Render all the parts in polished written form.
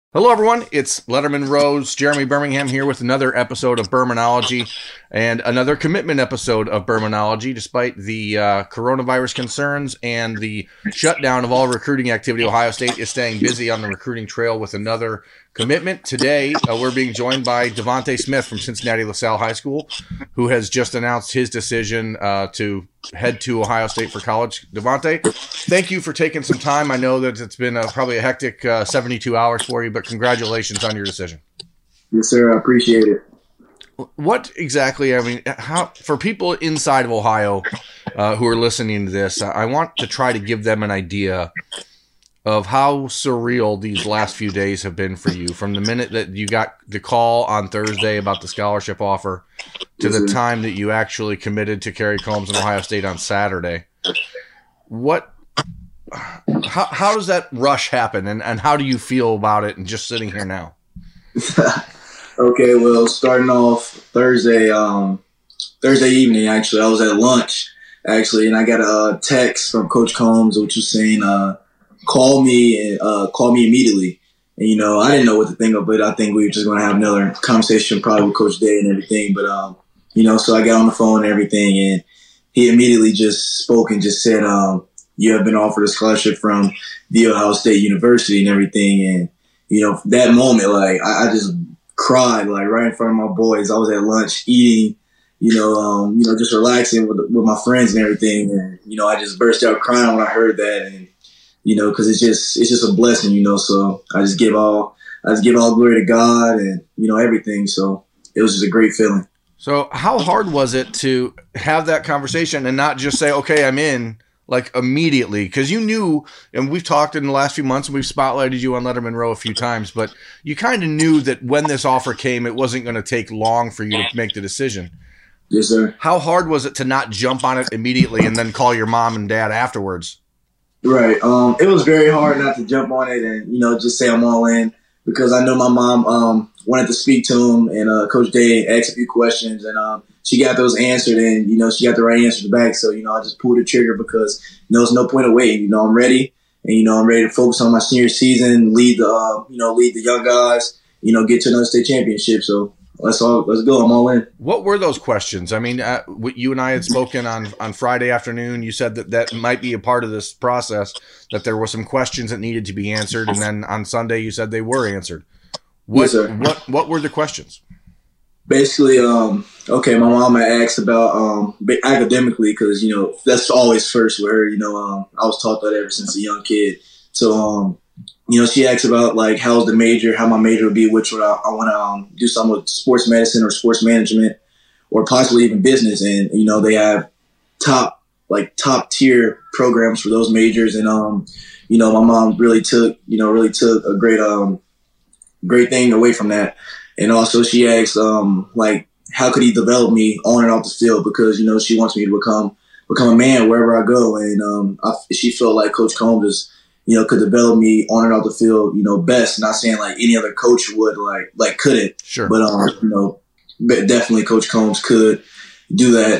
Hello, everyone. It's Letterman Rose, Jeremy Birmingham here with another episode of Bermanology and another commitment episode of Bermanology. Despite the coronavirus concerns and the shutdown of all recruiting activity, Ohio State is staying busy on the recruiting trail with another commitment. Today, we're being joined by Devontae Smith from Cincinnati LaSalle High School, who has just announced his decision to head to Ohio State for college. Devontae, thank you for taking some time. I know that it's been probably a hectic 72 hours for you, but congratulations on your decision. Yes, sir. I appreciate it. What exactly, how for people inside of Ohio who are listening to this, I want to try to give them an idea of how surreal these last few days have been for you, from the minute that you got the call on Thursday about the scholarship offer to the time that you actually committed to Kerry Combs and Ohio State on Saturday. How does that rush happen, and how do you feel about it and just sitting here now? Okay, well, starting off Thursday evening, actually, I was at lunch, and I got a text from Coach Combs, which was saying, call me immediately. And, I didn't know what to think of it. I think we were just going to have another conversation probably with Coach Day and everything. But, so I got on the phone and everything, and he immediately just spoke and just said, you have been offered a scholarship from The Ohio State University and everything. And, that moment, I just cried, right in front of my boys. I was at lunch eating, just relaxing with my friends and everything. And, I just burst out crying when I heard that. And, because it's just a blessing, so I just give all glory to God and, everything. So it was just a great feeling. So how hard was it to have that conversation and not just say, okay, I'm in, like, immediately? Because you knew, and we've talked in the last few months and we've spotlighted you on Letterman Row a few times, but you kind of knew that when this offer came, it wasn't going to take long for you to make the decision. Yes, sir. How hard was it to not jump on it immediately and then call your mom and dad afterwards? Right. It was very hard not to jump on it and, just say I'm all in, because I know my mom wanted to speak to him, and Coach Day asked a few questions, and she got those answered, and, she got the right answers back. So, I just pulled the trigger because, there's no point of waiting. I'm ready, and, I'm ready to focus on my senior season, lead the young guys, get to another state championship. So let's go. I'm all in. What were those questions? You and I had spoken on Friday afternoon. You said that might be a part of this process, that there were some questions that needed to be answered. And then on Sunday, you said they were answered. What were the questions? Basically, my mom had asked about academically, because, that's always first with her. I was taught that ever since a young kid. So, she asked about, how's the major, how my major would be, which would I want to do something with sports medicine or sports management or possibly even business. And, they have top tier programs for those majors. And, my mom really took a great thing away from that. And also she asked, how could he develop me on and off the field? Because, she wants me to become a man wherever I go. And, she felt like Coach Combs is, could develop me on and off the field, best. Not saying any other coach would couldn't. Sure. But, definitely Coach Combs could do that,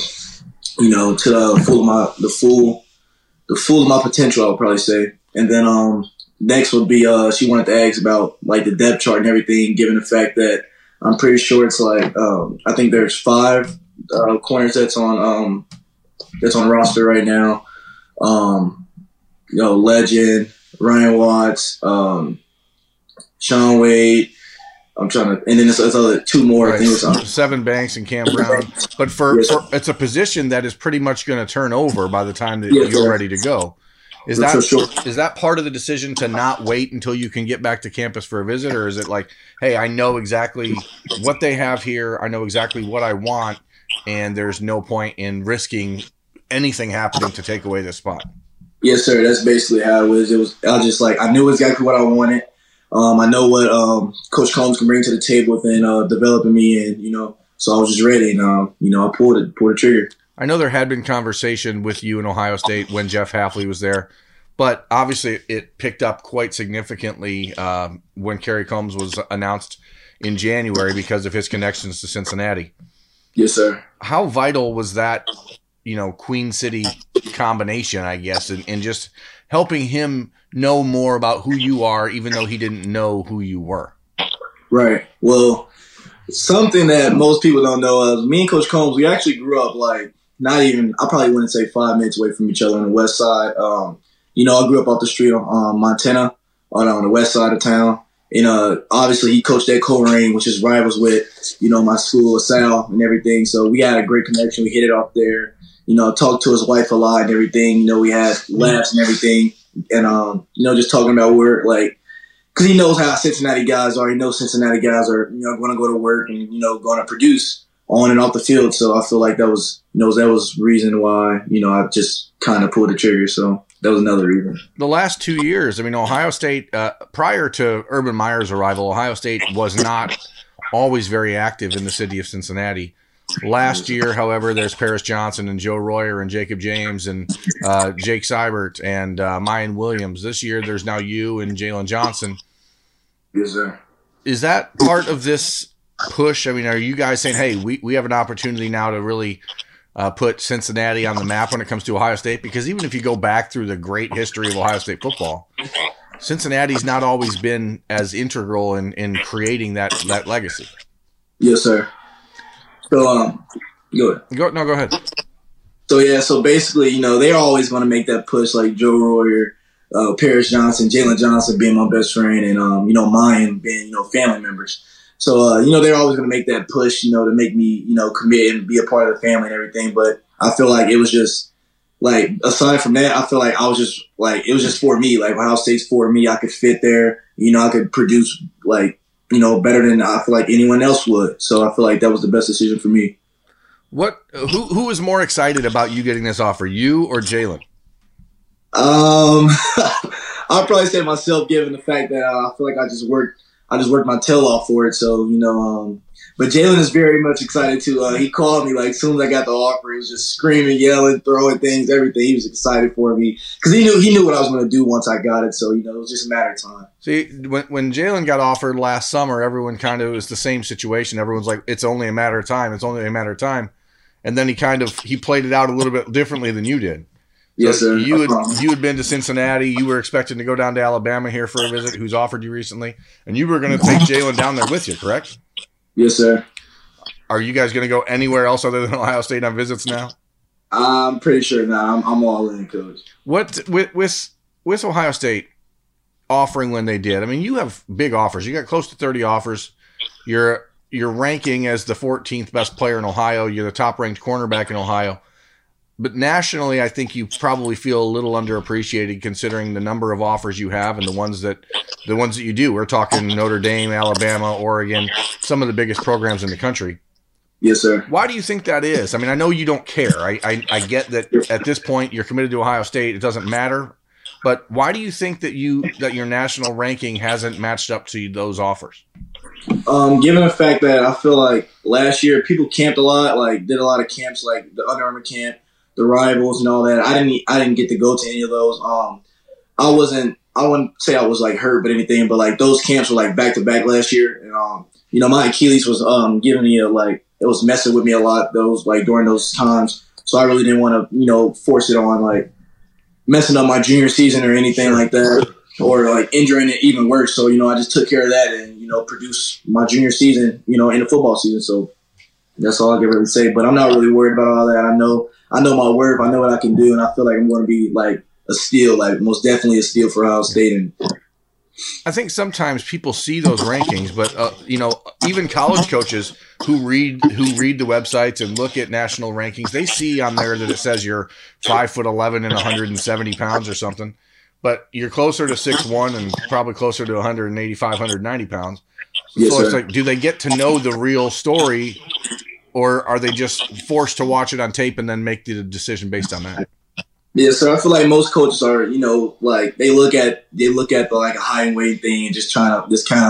to the full of my potential, I would probably say. And then, next would be, she wanted to ask about the depth chart and everything, given the fact that I'm pretty sure it's I think there's 5 corners that's on roster right now. Legend, Ryan Watts, Sean Wade. And then there's other 2 more. Right. I think it's Sevyn Banks and Cam Brown. But for it's a position that is pretty much going to turn over by the time that you're ready to go. Is that part of the decision to not wait until you can get back to campus for a visit, or is it hey, I know exactly what they have here, I know exactly what I want, and there's no point in risking anything happening to take away this spot? Yes, sir. That's basically how it was. I knew exactly what I wanted. I know what Coach Combs can bring to the table within developing me, and so I was just ready, and I pulled the trigger. I know there had been conversation with you in Ohio State when Jeff Hafley was there, but obviously it picked up quite significantly when Kerry Combs was announced in January because of his connections to Cincinnati. Yes, sir. How vital was that, Queen City combination, I guess, and just helping him know more about who you are, even though he didn't know who you were? Right. Well, something that most people don't know is me and Coach Combs, we actually grew up like not even, I probably wouldn't say 5 minutes away from each other on the west side. I grew up off the street on Montana, on the west side of town. And obviously he coached at Coleraine, which is rivals with, my school, LaSalle, and everything. So we had a great connection. We hit it off there. Talked to his wife a lot and everything. We had laughs and everything. And, just talking about work, like, because he knows how Cincinnati guys are. He knows Cincinnati guys are, going to go to work and, going to produce on and off the field. So I feel like that was reason why, I just kind of pulled the trigger. So that was another reason. The last 2 years, Ohio State, prior to Urban Meyer's arrival, Ohio State was not always very active in the city of Cincinnati. Last year, however, there's Paris Johnson and Joe Royer and Jacob James and Jake Seibert and Mayan Williams. This year, there's now you and Jalen Johnson. Yes, sir. Is that part of this push? Are you guys saying, hey, we have an opportunity now to really put Cincinnati on the map when it comes to Ohio State? Because even if you go back through the great history of Ohio State football, Cincinnati's not always been as integral in creating that legacy. Yes, sir. So, go ahead. Go ahead. So basically, they're always going to make that push, like Joe Royer, Paris Johnson, Jalen Johnson being my best friend, and Mayan being family members. So they're always going to make that push, to make me commit and be a part of the family and everything. But I feel like it was just like, aside from that, I feel like I was just like, it was just for me. Like Ohio State's for me. I could fit there. I could produce better than I feel like anyone else would. So I feel like that was the best decision for me. Who was more excited about you getting this offer, you or Jalen? I'd probably say myself, given the fact that I feel like I just worked my tail off for it. So, but Jalen is very much excited too. He called me like as soon as I got the offer. He was just screaming, yelling, throwing things, everything. He was excited for me because he knew what I was going to do once I got it. So, it was just a matter of time. See, when Jalen got offered last summer, everyone kind of was the same situation. Everyone's like, it's only a matter of time. It's only a matter of time. And then he played it out a little bit differently than you did. Yes, so sir. You had been to Cincinnati. You were expecting to go down to Alabama here for a visit, who's offered you recently. And you were going to take Jalen down there with you, correct? Yes, sir. Are you guys going to go anywhere else other than Ohio State on visits now? I'm pretty sure not. I'm all in, Coach. What with Ohio State offering when they did? You have big offers. You got close to 30 offers. You're ranking as the 14th best player in Ohio. You're the top ranked cornerback in Ohio. But nationally, I think you probably feel a little underappreciated considering the number of offers you have and the ones that you do. We're talking Notre Dame, Alabama, Oregon, some of the biggest programs in the country. Yes, sir. Why do you think that is? I know you don't care. I get that at this point you're committed to Ohio State. It doesn't matter. But why do you think that your national ranking hasn't matched up to those offers? Given the fact that I feel like last year people camped a lot, like did a lot of camps, like the Under Armour camp, the Rivals and all that. I didn't get to go to any of those. I wouldn't say I was like hurt, but anything, but like those camps were like back to back last year. And, my Achilles was, giving me it was messing with me a lot during those times. So I really didn't want to, force it on like messing up my junior season or anything like that, or like injuring it even worse. So, I just took care of that and, produced my junior season, in the football season. So that's all I can really say, but I'm not really worried about all that. I know my worth. I know what I can do, and I feel like I'm going to be like a steal, like most definitely a steal for Ohio State. And I think sometimes people see those rankings, but even college coaches who read the websites and look at national rankings, they see on there that it says you're 5'11" and 170 pounds or something, but you're closer to 6'1" and probably closer to 185, 190 pounds. Yes, so it's sir. like, do they get to know the real story? Or are they just forced to watch it on tape and then make the decision based on that? Yeah, so I feel like most coaches are, like they look at the like a height and weight thing and just trying to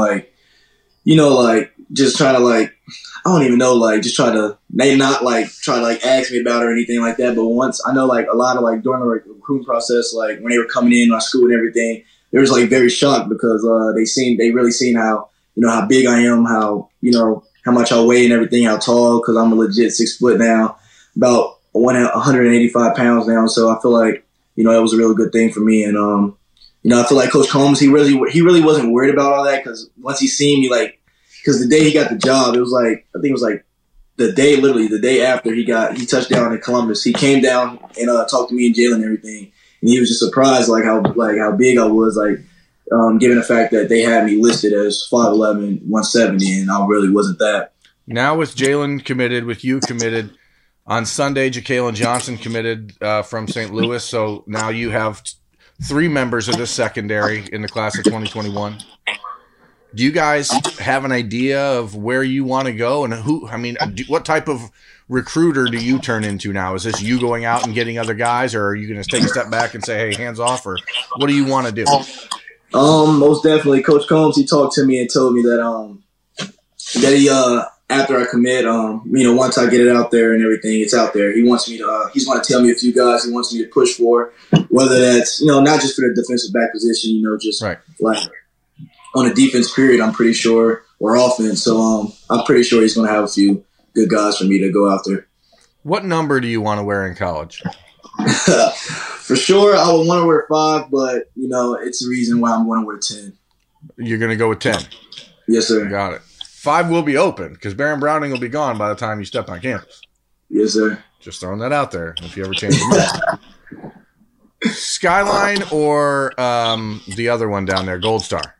I don't even know, like just try to ask me about it or anything like that. But once I know like a lot of like during the recruiting process, like when they were coming in my school and everything, they was like very shocked because they really seen how how big I am, how how much I weigh and everything, how tall, because I'm a legit 6 foot now, about 185 pounds now. So I feel like, that was a really good thing for me. And I feel like Coach Combs, he really wasn't worried about all that, because once he seen me, like, because the day he got the job, it was like, I think it was like the day after he touched down in Columbus, he came down and talked to me and Jalen and everything, and he was just surprised like how big I was, like, given the fact that they had me listed as 5'11", 170, and I really wasn't that. Now with Jalen committed, with you committed, on Sunday, Ja'Kalen Johnson committed from St. Louis, so now you have 3 members of this secondary in the class of 2021. Do you guys have an idea of where you want to go and who? I mean, what type of recruiter do you turn into now? Is this you going out and getting other guys, or are you going to take a step back and say, "Hey, hands off," or what do you want to do? Most definitely, Coach Combs. He talked to me and told me that he after I commit, once I get it out there and everything, it's out there. He wants me to. He's going to tell me a few guys he wants me to push for, whether that's not just for the defensive back position, just right. Like on a defense period, I'm pretty sure, or offense. So I'm pretty sure he's going to have a few good guys for me to go after. What number do you want to wear in college? For sure, I would want to wear 5, but it's the reason why I'm going to wear 10. You're going to go with 10. Yes, sir. Got it. 5 will be open because Baron Browning will be gone by the time you step on campus. Yes, sir. Just throwing that out there if you ever change your mind. Skyline or the other one down there, Gold Star?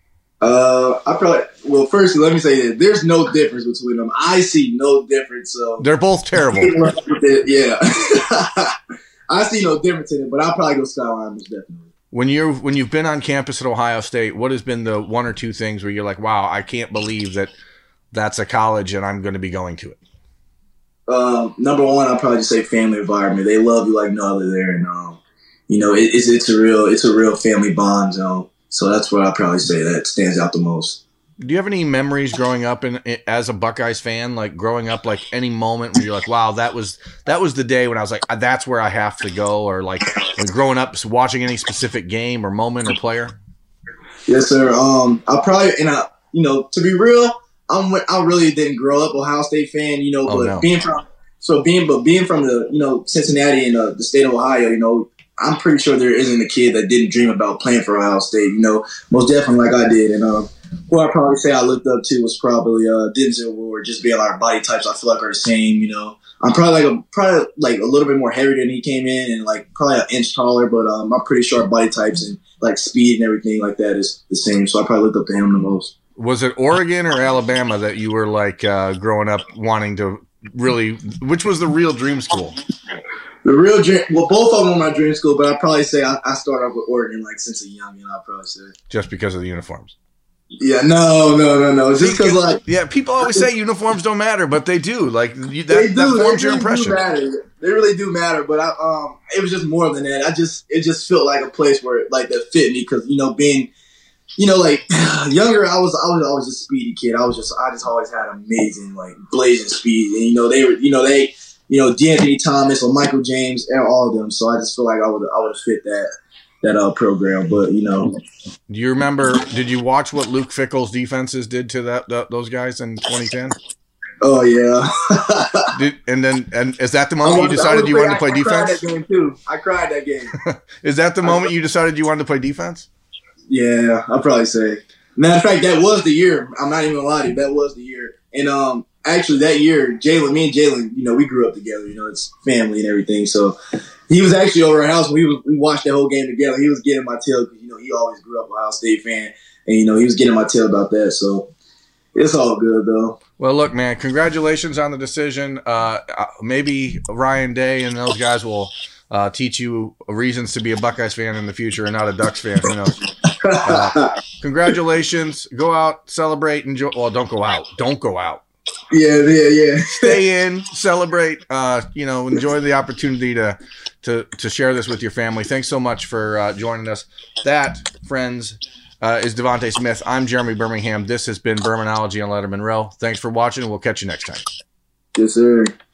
First, let me say this. There's no difference between them. I see no difference. So they're both terrible. Yeah. I see no difference in it, but I'll probably go Skyline most definitely. When you've been on campus at Ohio State, what has been the 1 or 2 things where you're like, wow, I can't believe that's a college and I'm going to be going to it? Number 1, I'll probably just say family environment. They love you like no other there, and it's a real family bond zone. So that's what I'll probably say that stands out the most. Do you have any memories growing up as a Buckeyes fan, like growing up, like any moment where you're like, wow, that was the day when I was like, that's where I have to go, or like growing up watching any specific game or moment or player? Yes, sir. I'll probably, to be real, I really didn't grow up Ohio State fan, being from the Cincinnati and the state of Ohio, I'm pretty sure there isn't a kid that didn't dream about playing for Ohio State, most definitely like I did. And who I'd probably say I looked up to was probably Denzel Ward, just being our body types. I feel like are the same, I'm probably like a little bit more heavier than he came in, and like probably an inch taller, but I'm pretty sure our body types and like speed and everything like that is the same. So I probably looked up to him the most. Was it Oregon or Alabama that you were like growing up wanting to really? Which was the real dream school? The real dream. Well, both of them were my dream school, but I'd probably say I started off with Oregon like since a youngin'. I'd probably say just because of the uniforms. Yeah, no. Just because, like, yeah, people always say uniforms don't matter, but they do. Like that forms your impression. They really do matter. But it was just more than that. It just felt like a place where like that fit me because being, like younger, I was always a speedy kid. I just always had amazing like blazing speed, and they D'Anthony Thomas or Michael James, and all of them. So I just feel like I would have fit that program, but Do you remember? Did you watch what Luke Fickell's defenses did to those guys in 2010? Oh yeah. And is that the moment you decided you wanted to play defense? I cried that game too. I cried that game. Is that the moment you decided you wanted to play defense? Yeah, I'll probably say. Matter of fact, that was the year. I'm not even gonna lie to you. That was the year. And actually that year, me and Jalen, we grew up together. It's family and everything. So he was actually over our house when we watched that whole game together. He was getting my tail because he always grew up Ohio State fan, and he was getting my tail about that. So it's all good though. Well, look, man, congratulations on the decision. Maybe Ryan Day and those guys will teach you reasons to be a Buckeyes fan in the future and not a Ducks fan. Who knows? Congratulations. Go out, celebrate, enjoy. Well, don't go out. Don't go out. Yeah. Stay in, celebrate. Enjoy the opportunity to share this with your family. Thanks so much for joining us. That, friends, is Devontae Smith. I'm Jeremy Birmingham. This has been Bermanology on Letterman Row. Thanks for watching, and we'll catch you next time. Yes, sir.